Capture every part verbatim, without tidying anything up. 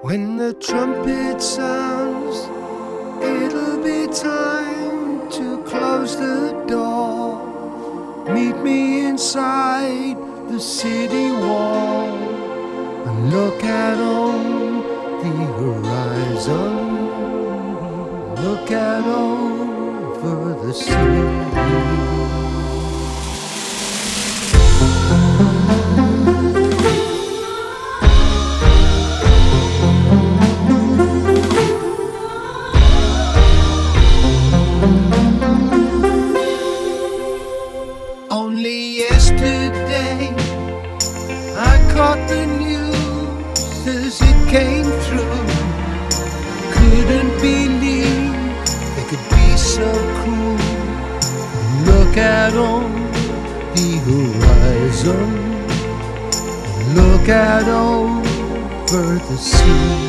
When the trumpet sounds, it'll be time to close the door. Meet me inside the city wall and look out on the horizon. Look out over the sea. Only yesterday I caught the news as it came through. Couldn't believe they could be so cruel. Look out on the horizon. Look out over the sea.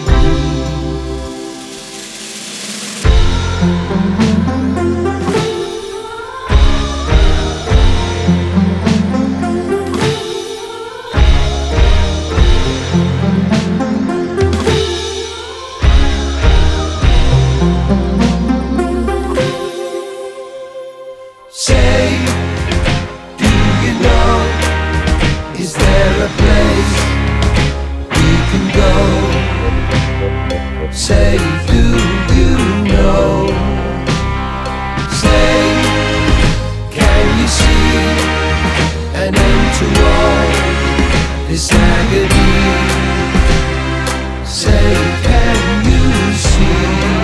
Say, do you know, is there a place we can go? Say, do you know? Say, can you see an end to all this agony? Say, can you see?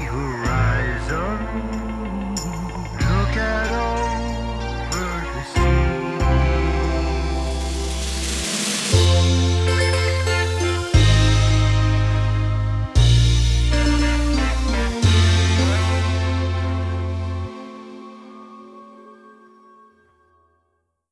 horizon.